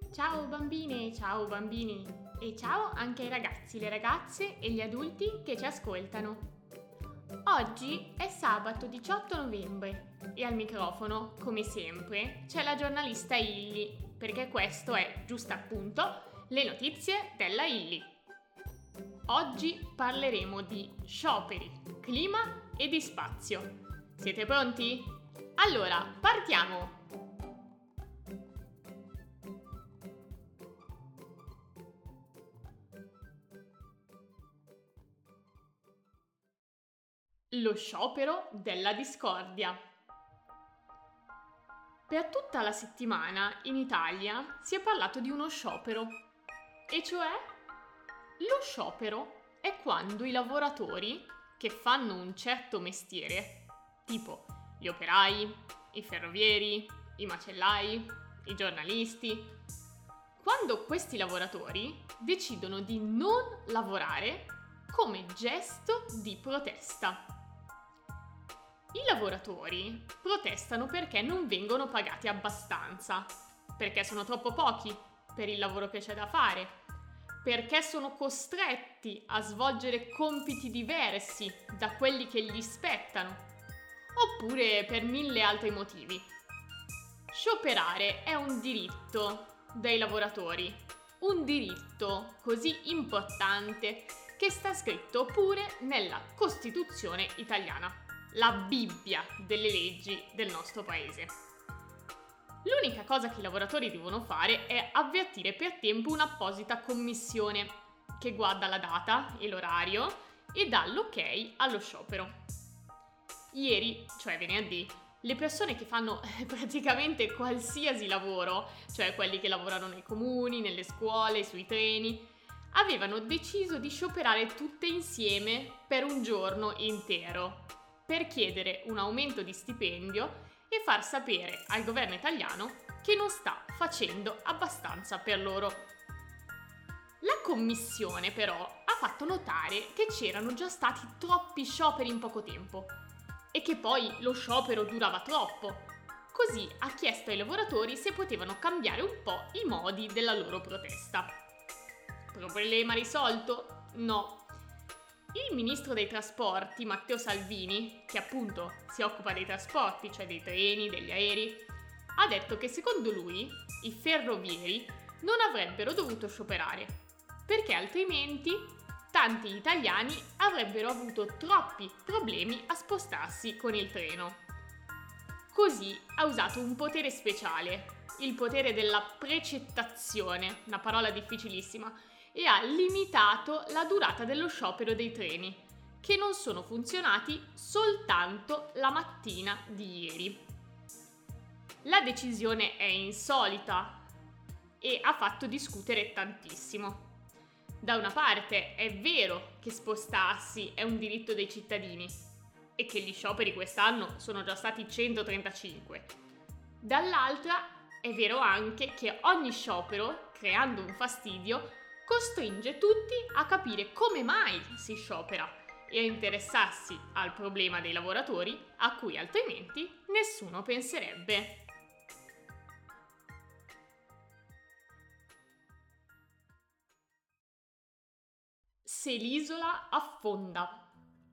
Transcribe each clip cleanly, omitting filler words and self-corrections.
Ciao bambine, ciao bambini e ciao anche ai ragazzi, le ragazze e gli adulti che ci ascoltano. Oggi è sabato 18 novembre e al microfono, come sempre, c'è la giornalista Illy, perché questo è, giusto appunto, le notizie della Illy. Oggi parleremo di scioperi, clima e di spazio. Siete pronti? Allora, partiamo! Lo sciopero della discordia. Per tutta la settimana in Italia si è parlato di uno sciopero, e cioè lo sciopero è quando i lavoratori che fanno un certo mestiere, tipo gli operai, i ferrovieri, i macellai, i giornalisti, quando questi lavoratori decidono di non lavorare come gesto di protesta. I lavoratori protestano perché non vengono pagati abbastanza, perché sono troppo pochi per il lavoro che c'è da fare, perché sono costretti a svolgere compiti diversi da quelli che gli spettano, oppure per 1000 altri motivi. Scioperare è un diritto dei lavoratori, un diritto così importante che sta scritto pure nella Costituzione italiana, la Bibbia delle leggi del nostro paese. L'unica cosa che i lavoratori devono fare è avvertire per tempo un'apposita commissione che guarda la data e l'orario e dà l'ok allo sciopero. Ieri, cioè venerdì, le persone che fanno praticamente qualsiasi lavoro, cioè quelli che lavorano nei comuni, nelle scuole, sui treni, avevano deciso di scioperare tutte insieme per un giorno intero, per chiedere un aumento di stipendio e far sapere al governo italiano che non sta facendo abbastanza per loro. La commissione però ha fatto notare che c'erano già stati troppi scioperi in poco tempo e che poi lo sciopero durava troppo. Così ha chiesto ai lavoratori se potevano cambiare un po' i modi della loro protesta. Problema risolto? No. Il ministro dei trasporti, Matteo Salvini, che appunto si occupa dei trasporti, cioè dei treni, degli aerei, ha detto che secondo lui i ferrovieri non avrebbero dovuto scioperare, perché altrimenti tanti italiani avrebbero avuto troppi problemi a spostarsi con il treno. Così ha usato un potere speciale, il potere della precettazione, una parola difficilissima, e ha limitato la durata dello sciopero dei treni, che non sono funzionati soltanto la mattina di ieri. La decisione è insolita e ha fatto discutere tantissimo. Da una parte è vero che spostarsi è un diritto dei cittadini e che gli scioperi quest'anno sono già stati 135. Dall'altra è vero anche che ogni sciopero, creando un fastidio, costringe tutti a capire come mai si sciopera e a interessarsi al problema dei lavoratori a cui altrimenti nessuno penserebbe. Se l'isola affonda.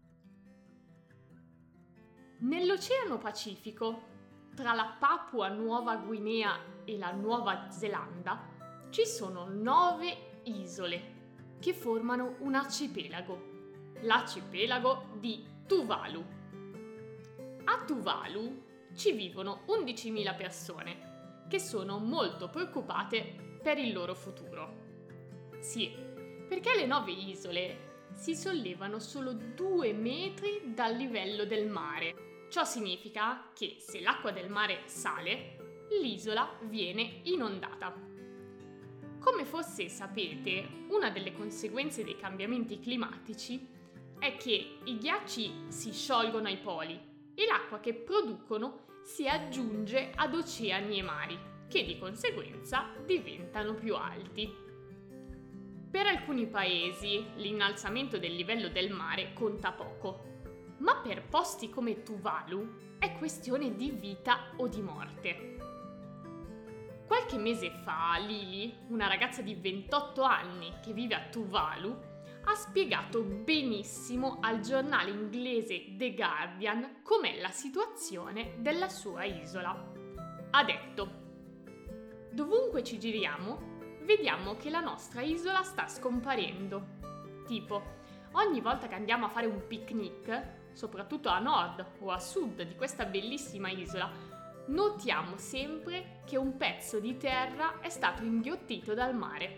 Nell'Oceano Pacifico, tra la Papua Nuova Guinea e la Nuova Zelanda, ci sono 9 isole che formano un arcipelago, l'arcipelago di Tuvalu. A Tuvalu ci vivono 11.000 persone che sono molto preoccupate per il loro futuro. Sì, perché le 9 isole si sollevano solo 2 metri dal livello del mare. Ciò significa che se l'acqua del mare sale, l'isola viene inondata. Come forse sapete, una delle conseguenze dei cambiamenti climatici è che i ghiacci si sciolgono ai poli e l'acqua che producono si aggiunge ad oceani e mari, che di conseguenza diventano più alti. Per alcuni paesi l'innalzamento del livello del mare conta poco, ma per posti come Tuvalu è questione di vita o di morte. Qualche mese fa Lily, una ragazza di 28 anni che vive a Tuvalu, ha spiegato benissimo al giornale inglese The Guardian com'è la situazione della sua isola. Ha detto: dovunque ci giriamo, vediamo che la nostra isola sta scomparendo. Tipo, ogni volta che andiamo a fare un picnic, soprattutto a nord o a sud di questa bellissima isola, notiamo sempre che un pezzo di terra è stato inghiottito dal mare.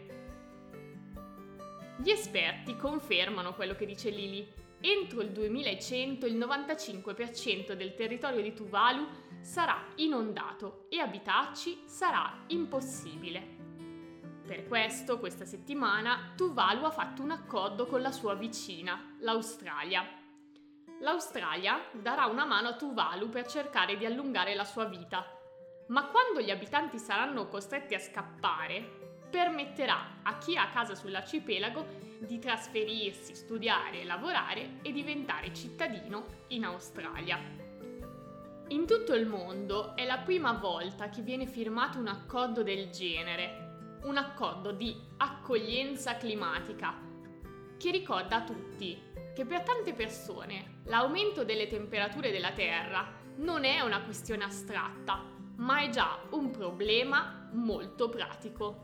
Gli esperti confermano quello che dice Lily. Entro il 2100 il 95% del territorio di Tuvalu sarà inondato e abitarci sarà impossibile. Per questo, questa settimana, Tuvalu ha fatto un accordo con la sua vicina, l'Australia. L'Australia darà una mano a Tuvalu per cercare di allungare la sua vita, ma quando gli abitanti saranno costretti a scappare, permetterà a chi ha casa sull'arcipelago di trasferirsi, studiare, lavorare e diventare cittadino in Australia. In tutto il mondo è la prima volta che viene firmato un accordo del genere, un accordo di accoglienza climatica, che ricorda a tutti che per tante persone l'aumento delle temperature della Terra non è una questione astratta, ma è già un problema molto pratico.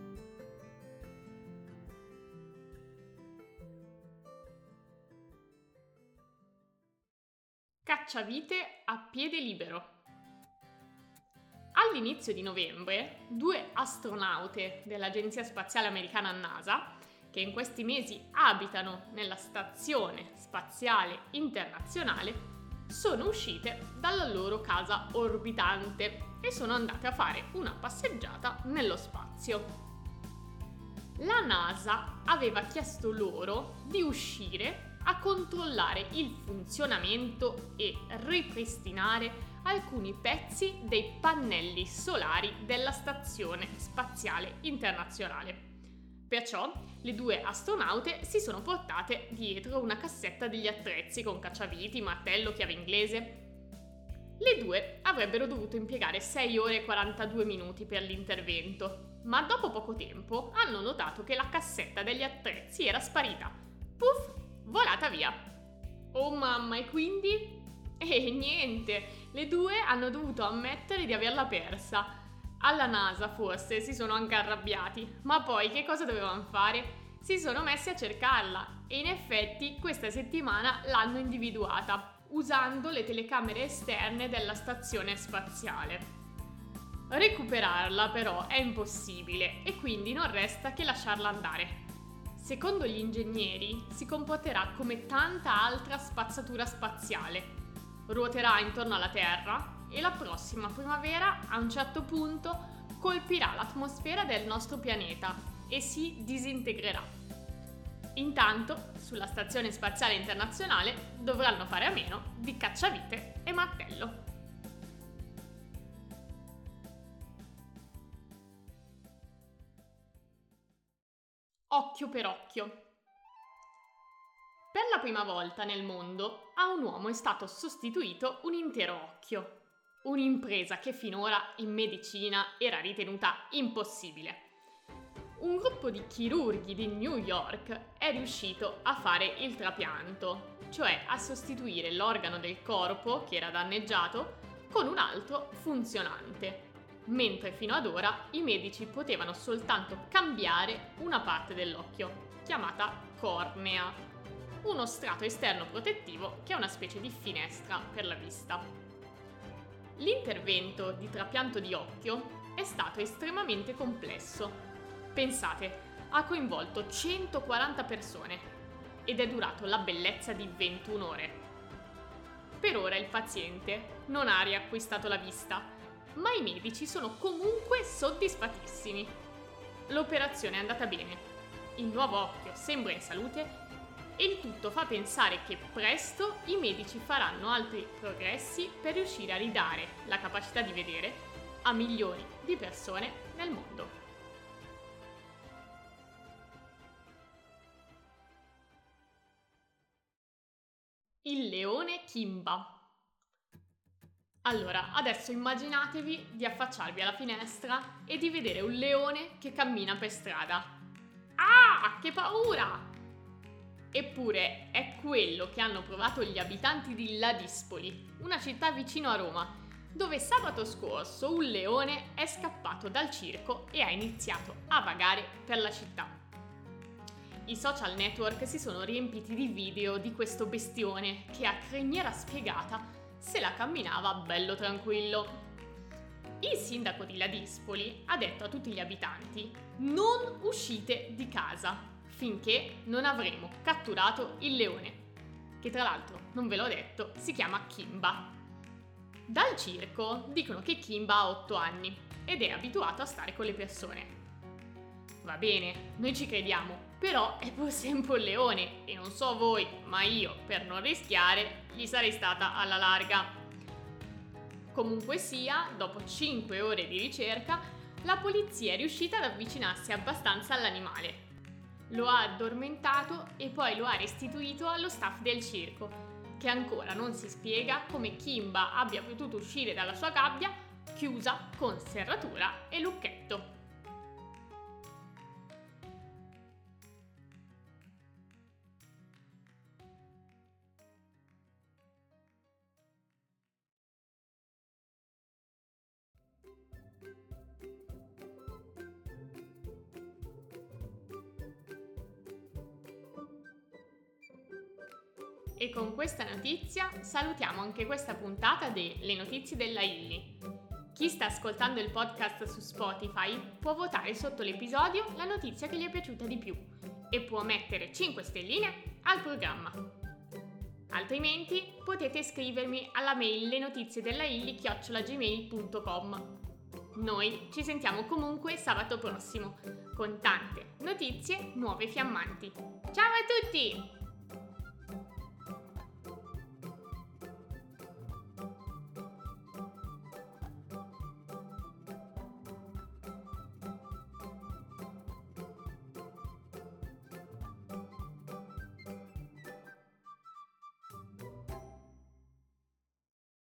Cacciavite a piede libero. All'inizio di novembre, 2 astronaute dell'Agenzia Spaziale Americana NASA, che in questi mesi abitano nella Stazione Spaziale Internazionale, sono uscite dalla loro casa orbitante e sono andate a fare una passeggiata nello spazio. La NASA aveva chiesto loro di uscire a controllare il funzionamento e ripristinare alcuni pezzi dei pannelli solari della Stazione Spaziale Internazionale. Perciò le 2 astronaute si sono portate dietro una cassetta degli attrezzi con cacciaviti, martello, chiave inglese. Le 2 avrebbero dovuto impiegare 6 ore e 42 minuti per l'intervento, ma dopo poco tempo hanno notato che la cassetta degli attrezzi era sparita. Puff, volata via. Oh mamma, e quindi? Niente, le 2 hanno dovuto ammettere di averla persa. Alla NASA forse si sono anche arrabbiati, ma poi che cosa dovevano fare? Si sono messi a cercarla e in effetti questa settimana l'hanno individuata usando le telecamere esterne della stazione spaziale. Recuperarla però è impossibile e quindi non resta che lasciarla andare. Secondo gli ingegneri si comporterà come tanta altra spazzatura spaziale. Ruoterà intorno alla Terra e la prossima primavera, a un certo punto, colpirà l'atmosfera del nostro pianeta e si disintegrerà. Intanto, sulla Stazione Spaziale Internazionale dovranno fare a meno di cacciavite e martello. Occhio per occhio. Per la prima volta nel mondo a un uomo è stato sostituito un intero occhio. Un'impresa che finora in medicina era ritenuta impossibile. Un gruppo di chirurghi di New York è riuscito a fare il trapianto, cioè a sostituire l'organo del corpo che era danneggiato con un altro funzionante, mentre fino ad ora i medici potevano soltanto cambiare una parte dell'occhio, chiamata cornea, uno strato esterno protettivo che è una specie di finestra per la vista. L'intervento di trapianto di occhio è stato estremamente complesso. Pensate, ha coinvolto 140 persone ed è durato la bellezza di 21 ore. Per ora il paziente non ha riacquistato la vista, ma i medici sono comunque soddisfattissimi. L'operazione è andata bene, il nuovo occhio sembra in salute e il tutto fa pensare che presto i medici faranno altri progressi per riuscire a ridare la capacità di vedere a milioni di persone nel mondo. Il leone Kimba. Allora, adesso immaginatevi di affacciarvi alla finestra e di vedere un leone che cammina per strada. Ah, che paura! Eppure è quello che hanno provato gli abitanti di Ladispoli, una città vicino a Roma, dove sabato scorso un leone è scappato dal circo e ha iniziato a vagare per la città. I social network si sono riempiti di video di questo bestione che a criniera spiegata se la camminava bello tranquillo. Il sindaco di Ladispoli ha detto a tutti gli abitanti: non uscite di casa finché non avremo catturato il leone, che tra l'altro, non ve l'ho detto, si chiama Kimba. Dal circo dicono che Kimba ha 8 anni ed è abituato a stare con le persone. Va bene, noi ci crediamo, però è pur sempre un leone e non so voi, ma io, per non rischiare, gli sarei stata alla larga. Comunque sia, dopo 5 ore di ricerca, la polizia è riuscita ad avvicinarsi abbastanza all'animale. Lo ha addormentato e poi lo ha restituito allo staff del circo, che ancora non si spiega come Kimba abbia potuto uscire dalla sua gabbia chiusa con serratura e lucchetto. E con questa notizia salutiamo anche questa puntata delle notizie della Illy. Chi sta ascoltando il podcast su Spotify può votare sotto l'episodio la notizia che gli è piaciuta di più e può mettere 5 stelline al programma. Altrimenti potete scrivermi alla mail lenotiziedellailly@gmail.com. Noi ci sentiamo comunque sabato prossimo con tante notizie nuove e fiammanti. Ciao a tutti!